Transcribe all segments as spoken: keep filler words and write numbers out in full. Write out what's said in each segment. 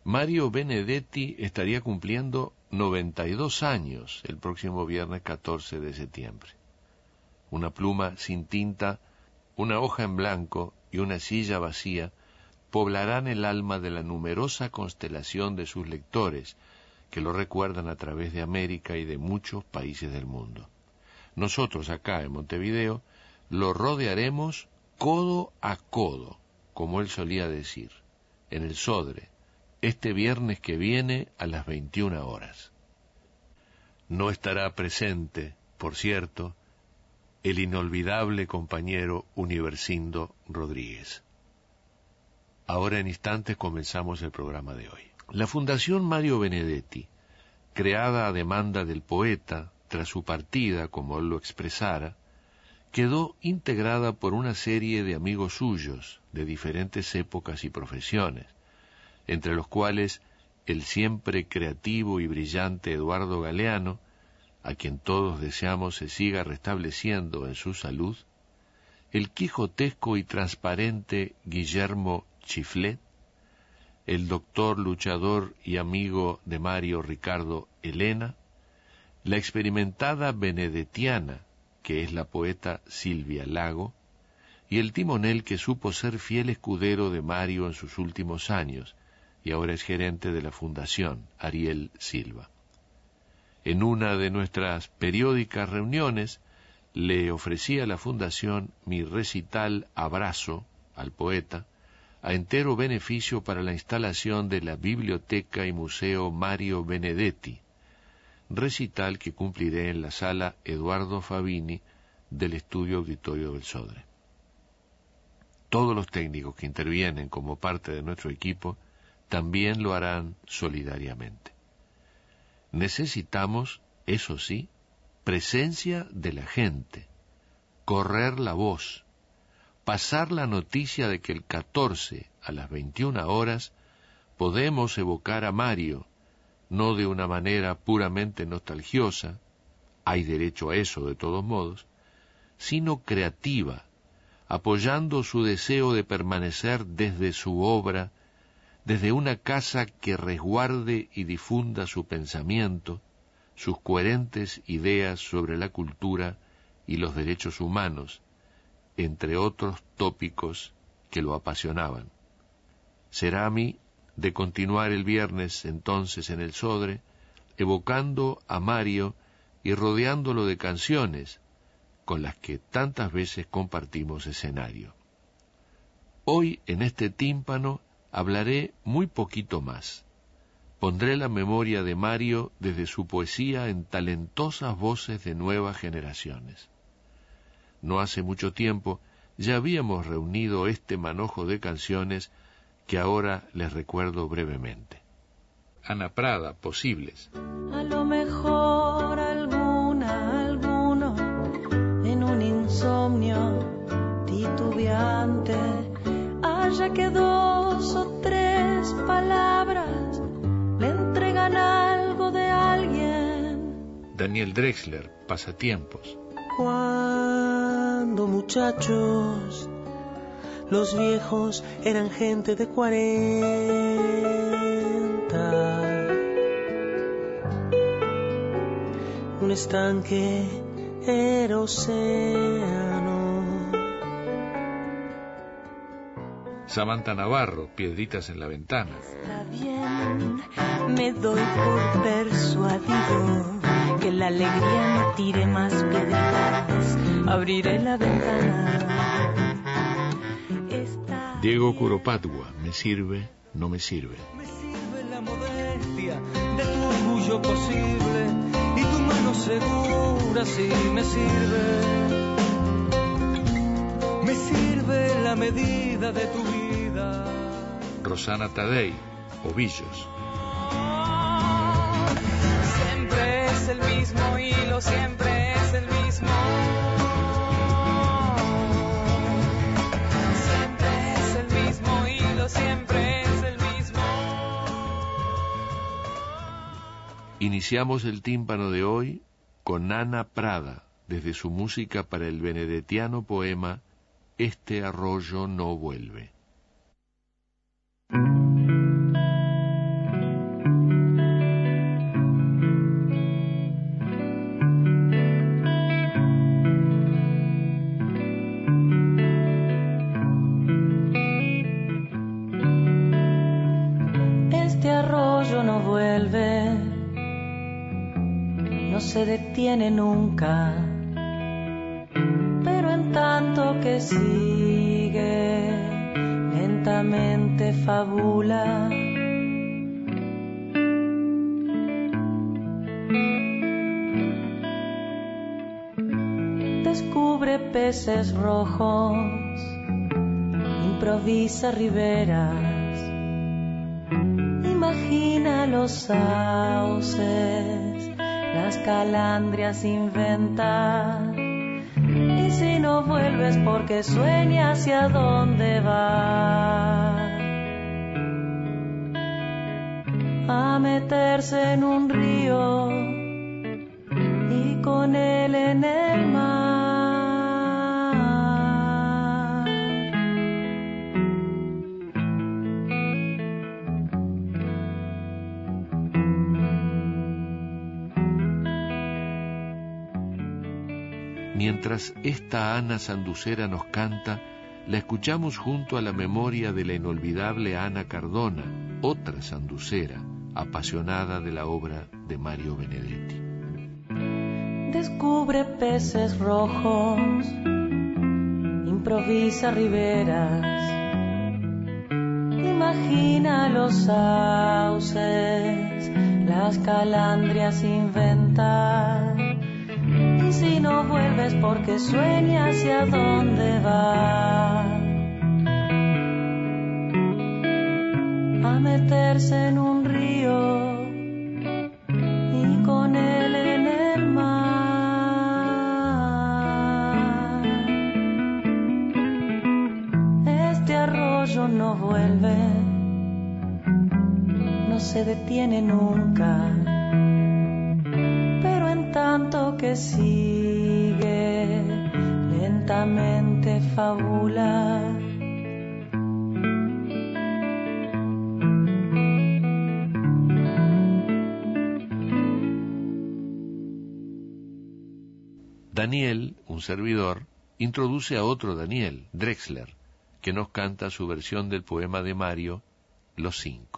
Mario Benedetti estaría cumpliendo noventa y dos años el próximo viernes catorce de septiembre. Una pluma sin tinta, una hoja en blanco y una silla vacía poblarán el alma de la numerosa constelación de sus lectores, que lo recuerdan a través de América y de muchos países del mundo. Nosotros acá en Montevideo lo rodearemos codo a codo, como él solía decir, en el Sodre, este viernes que viene a las veintiuna horas. No estará presente, por cierto, el inolvidable compañero Universindo Rodríguez. Ahora en instantes comenzamos el programa de hoy. La Fundación Mario Benedetti, creada a demanda del poeta tras su partida, como él lo expresara, quedó integrada por una serie de amigos suyos de diferentes épocas y profesiones, entre los cuales el siempre creativo y brillante Eduardo Galeano, a quien todos deseamos se siga restableciendo en su salud, el quijotesco y transparente Guillermo Chiflet, el doctor luchador y amigo de Mario Ricardo Elena, la experimentada benedettiana, que es la poeta Silvia Lago, y el timonel que supo ser fiel escudero de Mario en sus últimos años, y ahora es gerente de la Fundación, Ariel Silva. En una de nuestras periódicas reuniones, le ofrecí a la Fundación mi recital Abrazo al poeta, a entero beneficio para la instalación de la Biblioteca y Museo Mario Benedetti, recital que cumpliré en la sala Eduardo Fabini del Estudio Auditorio del Sodre. Todos los técnicos que intervienen como parte de nuestro equipo también lo harán solidariamente. Necesitamos, eso sí, presencia de la gente, correr la voz, pasar la noticia de que el catorce a las veintiuna horas podemos evocar a Mario, no de una manera puramente nostalgiosa, hay derecho a eso de todos modos, sino creativa, apoyando su deseo de permanecer desde su obra, desde una casa que resguarde y difunda su pensamiento, sus coherentes ideas sobre la cultura y los derechos humanos, entre otros tópicos que lo apasionaban. Será a mí de continuar el viernes entonces en el Sodre, evocando a Mario y rodeándolo de canciones con las que tantas veces compartimos escenario. Hoy en este tímpano hablaré muy poquito más. Pondré la memoria de Mario desde su poesía en talentosas voces de nuevas generaciones. No hace mucho tiempo ya habíamos reunido este manojo de canciones que ahora les recuerdo brevemente. Ana Prada, Posibles. A lo mejor alguna, alguno, en un insomnio titubeante, haya que dos o tres palabras le entregan algo de alguien. Daniel Drexler, Pasatiempos. Cuando muchachos, los viejos eran gente de cuarenta. Un estanque era océano. Samantha Navarro, Piedritas en la Ventana. Está bien, me doy por persuadido que la alegría me tire más piedritas. Abriré la ventana. Está Diego Curopatua, Me sirve, no me sirve. Me sirve la modestia de tu orgullo posible y tu mano segura, sí me sirve. Me sirve la medida de tu vida. Rosana Tadei, Ovillos. Siempre es el mismo hilo, siempre es el mismo. Siempre es el mismo hilo, siempre es el mismo. Iniciamos el tímpano de hoy con Ana Prada, desde su música para el benedettiano poema Este arroyo no vuelve. no vuelve, no se detiene nunca, pero en tanto que sigue, lentamente fabula. Descubre peces rojos, improvisa riberas, imagina los sauces, las calandrias inventa. Y si no vuelves porque sueña hacia dónde va, a meterse en un río y con él en el mar. Mientras esta Ana Sanducera nos canta, la escuchamos junto a la memoria de la inolvidable Ana Cardona, otra sanducera, apasionada de la obra de Mario Benedetti. Descubre peces rojos, improvisa riberas, imagina los sauces, las calandrias inventa. Y si no vuelves porque sueña hacia dónde va, a meterse en un río y con él en el mar. Este arroyo no vuelve, no se detiene nunca, tanto que sigue, lentamente fabula. Daniel, un servidor, introduce a otro Daniel, Drexler, que nos canta su versión del poema de Mario, Los Cinco.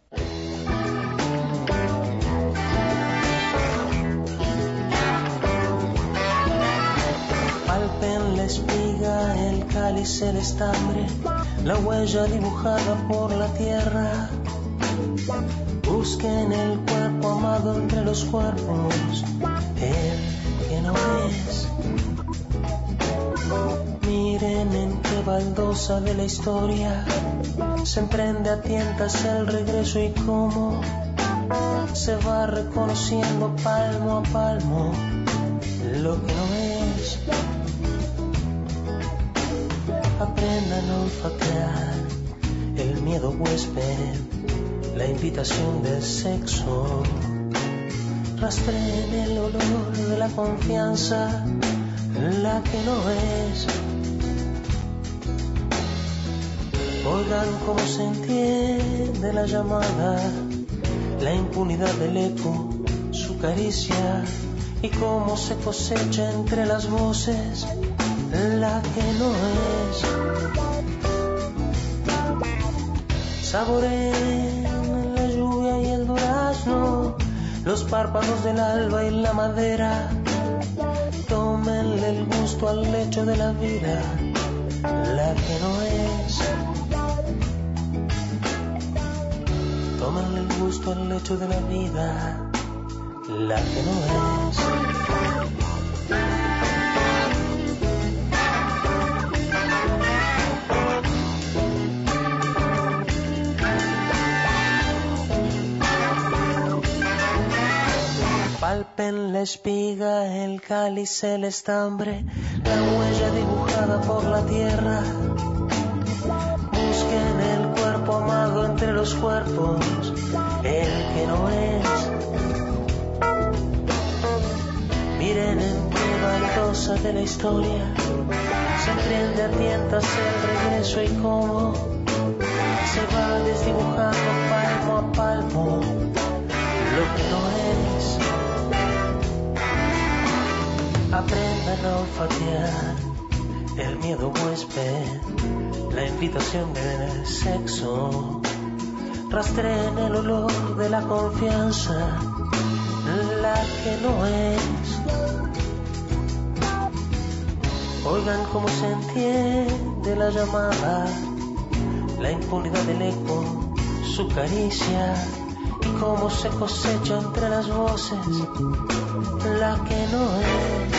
Palpen la espiga, el cáliz, el estambre, la huella dibujada por la tierra. Busquen el cuerpo amado entre los cuerpos, el que no es. Miren en qué baldosa de la historia se emprende a tientas el regreso y cómo se va reconociendo palmo a palmo lo que no es. Aprendan a olfatear el miedo huésped, la invitación del sexo. Rastreen el olor de la confianza, la que no es. Oigan cómo se entiende la llamada, la impunidad del eco, su caricia, y cómo se cosecha entre las voces la que no es. Saboreen la lluvia y el durazno, los párpados del alba y la madera. Tómenle el gusto al lecho de la vida, la que no es. Tómenle el gusto al lecho de la vida, la que no es. Palpen la espiga, el cáliz, el estambre, la huella dibujada por la tierra. Busquen el cuerpo amado entre los cuerpos, el que no es. Miren en qué baldosa de la historia se emprende a tientas el regreso y cómo se va desdibujando palmo a palmo lo que no es. Aprendan a olfatear el miedo huésped, la invitación del sexo. rastreen el olor de la confianza, la que no es. Oigan cómo se entiende la llamada, la impunidad del eco, su caricia, y cómo se cosecha entre las voces la que no es.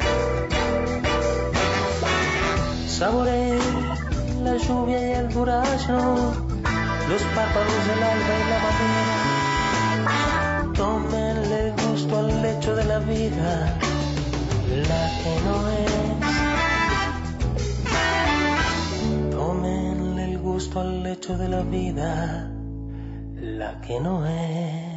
Saboreen la lluvia y el durazno, los párpados del alba y la madera. Tómenle el gusto al lecho de la vida, la que no es. Tómenle el gusto al lecho de la vida, la que no es.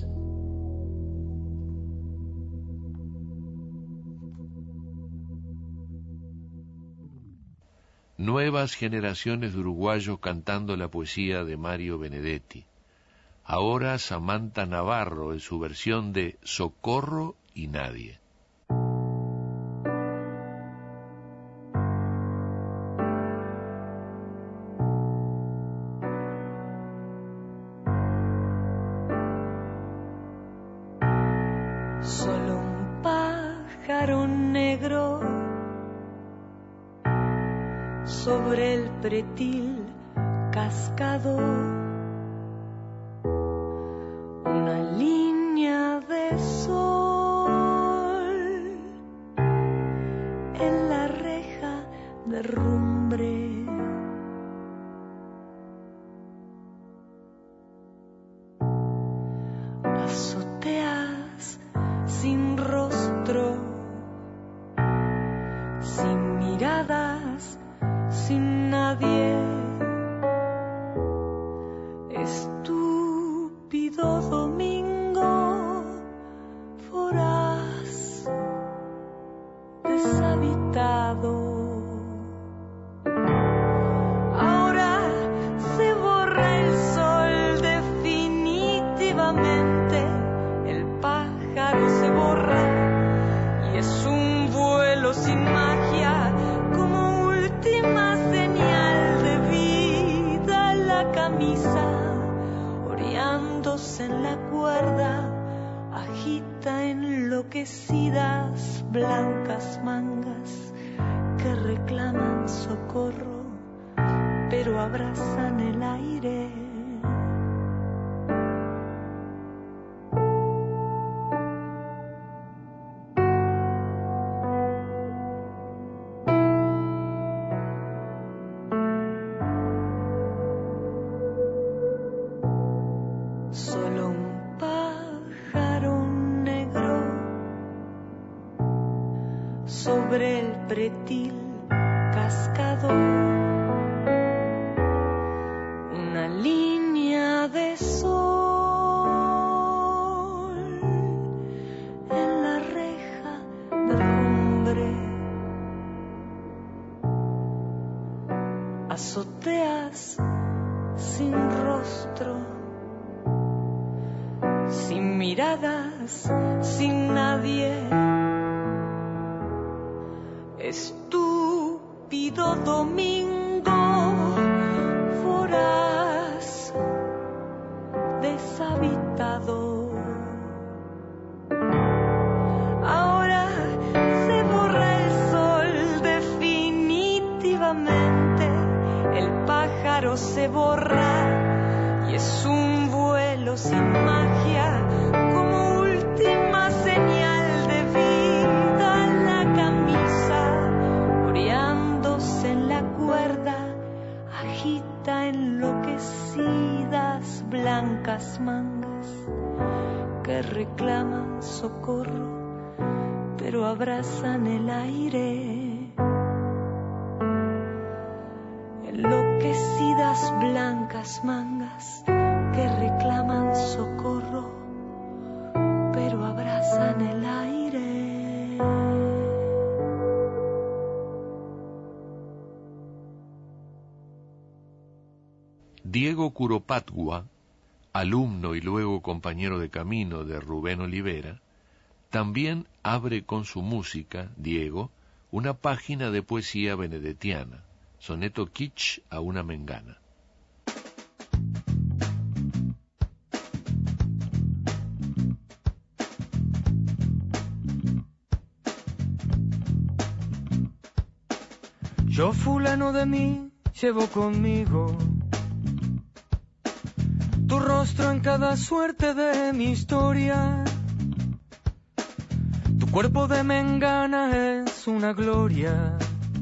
Nuevas generaciones de uruguayos cantando la poesía de Mario Benedetti. Ahora Samantha Navarro en su versión de Socorro y Nadie. Solo un pájaro negro sobre el pretil cascado, una línea de sol en la reja de rumbre. Azoteas sin rostro, sin miradas, sin nadie. Estúpido domingo, voraz, deshabitado. Ahora se borra el sol definitivamente, el pájaro se borra y es un vuelo sin magia, como última señal de vida. La camisa, oreándose en la cuerda, agita enloquecidas blancas mangas que reclaman socorro, pero abrazan el aire. Solo un pájaro negro sobre el pretil cascado, una línea de sol en la reja de rumbre. Azoteas sin rostro, sin miradas, sin nadie. Estúpido domingo, voraz, deshabitado. Ahora se borra el sol definitivamente, el pájaro se borra y es un vuelo sin magia, como última señal de vida. La camisa, oreándose en la cuerda, agita enloquecidas blancas mangas que reclaman socorro, pero abrazan el aire. Enloquecidas blancas mangas que reclaman socorro, pero abrazan el aire. Diego Curopatgua, alumno y luego compañero de camino de Rubén Olivera, también abre con su música, Diego, una página de poesía benedettiana, soneto kitsch a una mengana. Yo fulano de mí llevo conmigo tu rostro en cada suerte de mi historia. Tu cuerpo de mengana es una gloria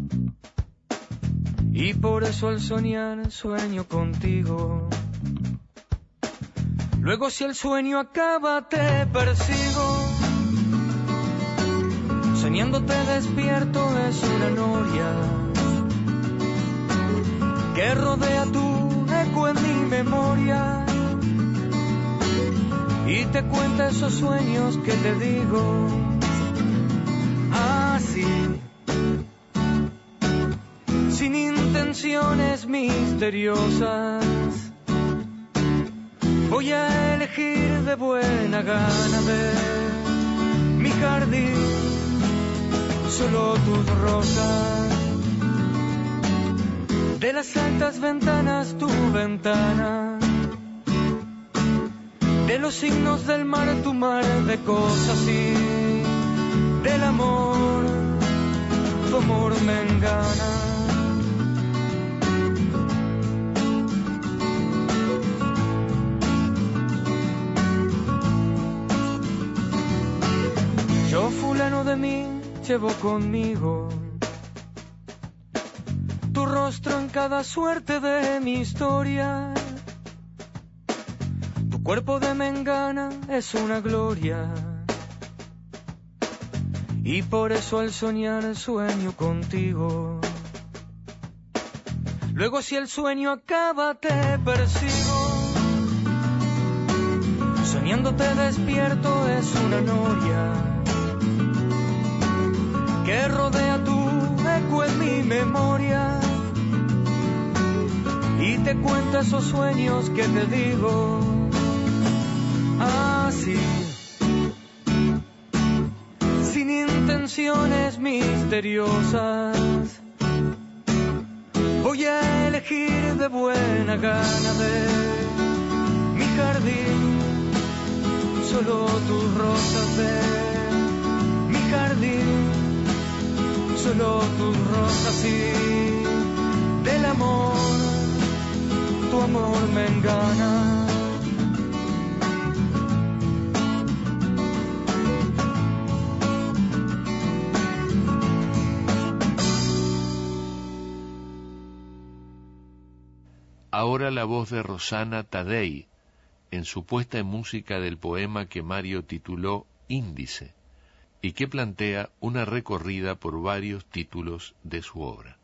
y por eso al soñar sueño contigo. Luego si el sueño acaba te persigo. Soñándote despierto es una noria que rodea tu eco en mi memoria y te cuenta esos sueños que te digo así, sin intenciones misteriosas. Voy a elegir de buena gana de mi jardín solo tus rosas. De las altas ventanas tu ventana, de los signos del mar tu mar de cosas y del amor tu amor me engana. Yo fulano de mí llevo conmigo tu rostro en cada suerte de mi historia. Tu cuerpo de mengana es una gloria y por eso al soñar sueño contigo. Luego si el sueño acaba te persigo. Soñándote despierto es una noria que rodea tu eco en mi memoria y te cuenta esos sueños que te digo así, sin intenciones misteriosas. Voy a elegir de buena gana de mi jardín solo tus rosas, de mi jardín solo tus rosas y del amor tu amor me engana. Ahora la voz de Rosana Taddei en su puesta en música del poema que Mario tituló Índice y que plantea una recorrida por varios títulos de su obra.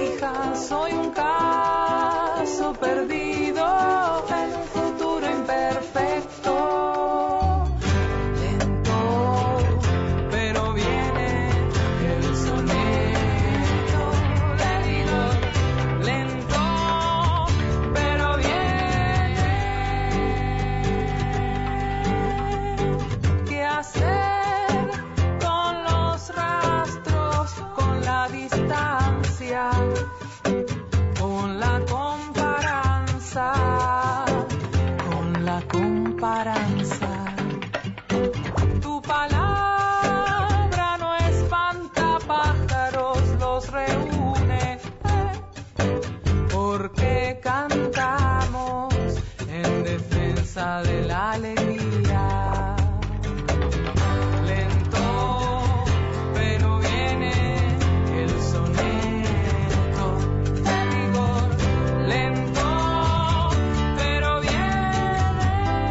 Soy un caso perdido en un futuro imperdible. la comparanza. Tu palabra no espanta pájaros, los reúne, porque cantamos en defensa de la alegría. Lento, pero viene el soneto de vigor. Lento, pero viene.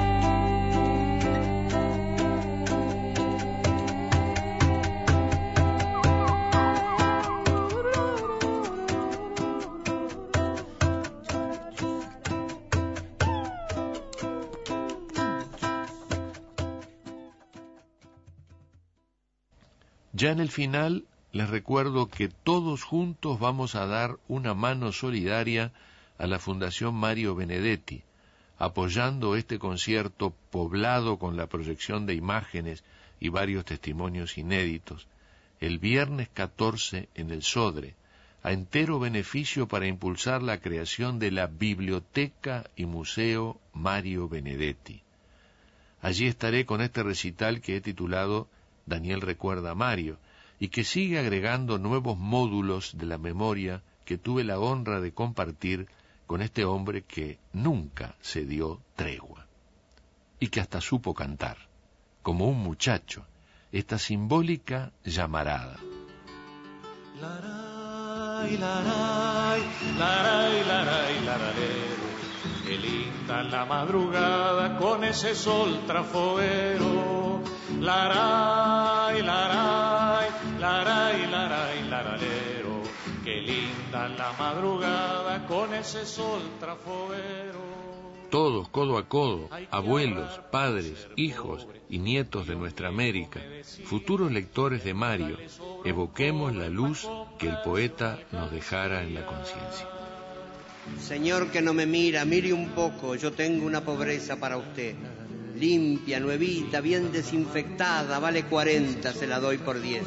Ya en el final, les recuerdo que todos juntos vamos a dar una mano solidaria a la Fundación Mario Benedetti, apoyando este concierto poblado con la proyección de imágenes y varios testimonios inéditos, el viernes catorce en el Sodre, a entero beneficio para impulsar la creación de la Biblioteca y Museo Mario Benedetti. Allí estaré con este recital que he titulado Daniel recuerda a Mario, y que sigue agregando nuevos módulos de la memoria que tuve la honra de compartir con este hombre que nunca se dio tregua, y que hasta supo cantar, como un muchacho, esta simbólica llamarada. Laray, laray, laray, laray, lararero. Qué linda la madrugada con ese sol trafoguero. Laray, laray, laray, laray, lararero. Qué linda la madrugada con ese sol trafoguero. Todos, codo a codo, abuelos, padres, hijos y nietos de nuestra América, futuros lectores de Mario, evoquemos la luz que el poeta nos dejara en la conciencia. Señor que no me mira, mire un poco, yo tengo una pobreza para usted. Limpia, nuevita, bien desinfectada, vale cuarenta, se la doy por diez.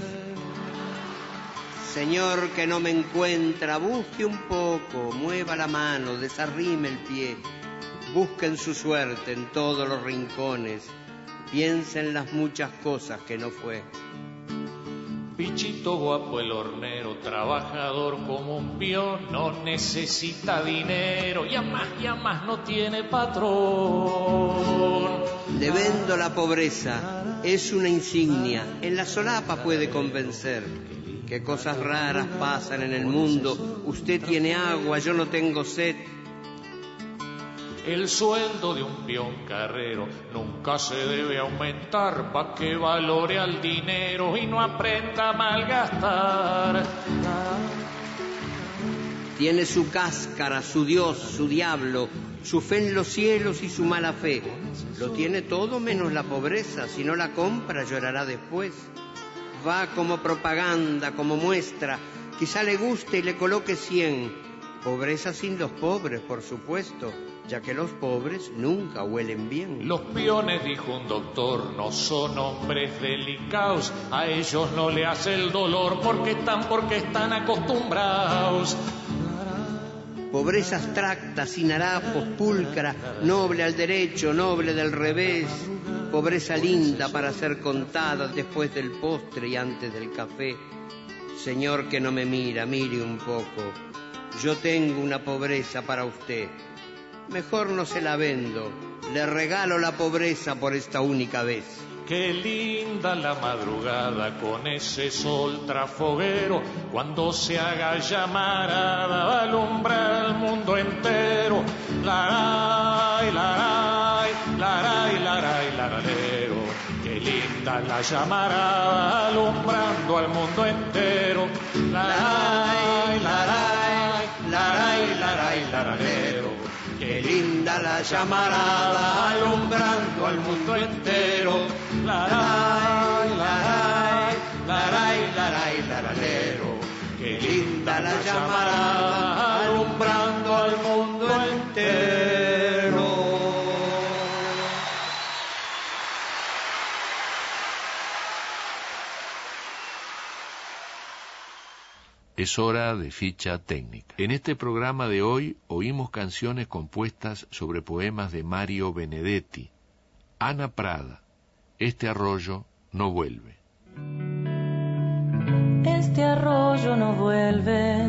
Señor que no me encuentra, busque un poco, mueva la mano, desarrime el pie. Busquen su suerte en todos los rincones, piensen las muchas cosas que no fue. Pichito guapo el hornero, trabajador como un peón, no necesita dinero, y a más y a más no tiene patrón. Le vendo la pobreza, es una insignia, en la solapa puede convencer. Que cosas raras pasan en el mundo, usted tiene agua, yo no tengo sed. El sueldo de un peón carrero nunca se debe aumentar pa' que valore al dinero y no aprenda a malgastar. Tiene su cáscara, su Dios, su diablo, su fe en los cielos y su mala fe. Lo tiene todo menos la pobreza, si no la compra llorará después. Va como propaganda, como muestra, quizá le guste y le coloque cien. Pobreza sin los pobres, por supuesto, ya que los pobres nunca huelen bien. Los peones, dijo un doctor, no son hombres delicados, a ellos no le hace el dolor porque están, porque están acostumbrados. Pobreza abstracta, sin harapos, pulcra, noble al derecho, noble del revés. Pobreza linda para ser contada después del postre y antes del café. Señor que no me mira, mire un poco. Yo tengo una pobreza para usted. Mejor no se la vendo, le regalo la pobreza por esta única vez. Qué linda la madrugada con ese sol trafoguero, cuando se haga llamarada va a alumbrar el mundo entero. Laray, laray, laray, laray, laralero. Qué linda la llamarada alumbrando al mundo entero. Laray, laray, laray, laray, laralero. Qué linda la llamarada alumbrando al mundo entero. Laray, laray, laray, laray, laralero. Qué linda la llamarada alumbrando al mundo entero. Es hora de ficha técnica. En este programa de hoy oímos canciones compuestas sobre poemas de Mario Benedetti. Ana Prada, Este arroyo no vuelve. Este arroyo no vuelve,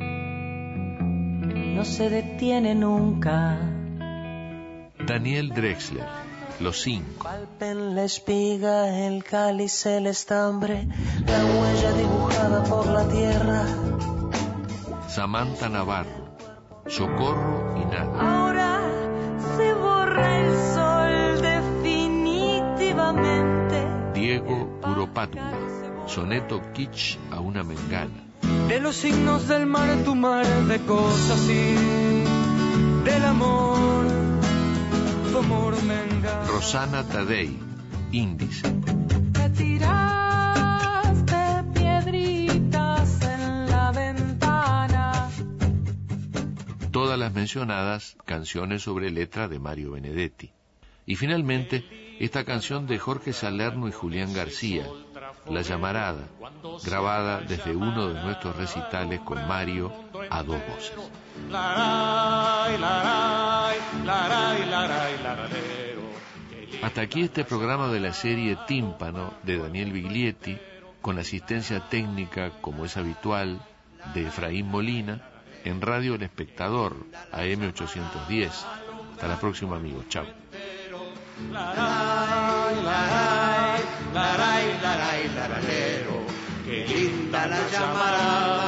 no se detiene nunca. Daniel Drexler, Los Cinco. Palpen la espiga, el cáliz, el estambre, la huella dibujada por la tierra. Samantha Navarro, Socorro y Nada. Ahora se borra el sol definitivamente. Diego Kuropatwa, Soneto kitsch a una mengana. De los signos del mar tu mar, de cosas así, del amor, tu amor me engaña. Rosana Tadei, Índice. Me tiraste piedritas en la ventana. Todas las mencionadas canciones sobre letra de Mario Benedetti. Y finalmente, esta canción de Jorge Salerno y Julián García, La Llamarada, grabada desde uno de nuestros recitales con Mario a dos voces. Hasta aquí este programa de la serie Tímpano de Daniel Biglietti, con asistencia técnica, como es habitual, de Efraín Molina, en Radio El Espectador, A M ochocientos diez. Hasta la próxima, amigos. Chao. Laray, laray, laray, laray, laralero, qué linda la llamarada.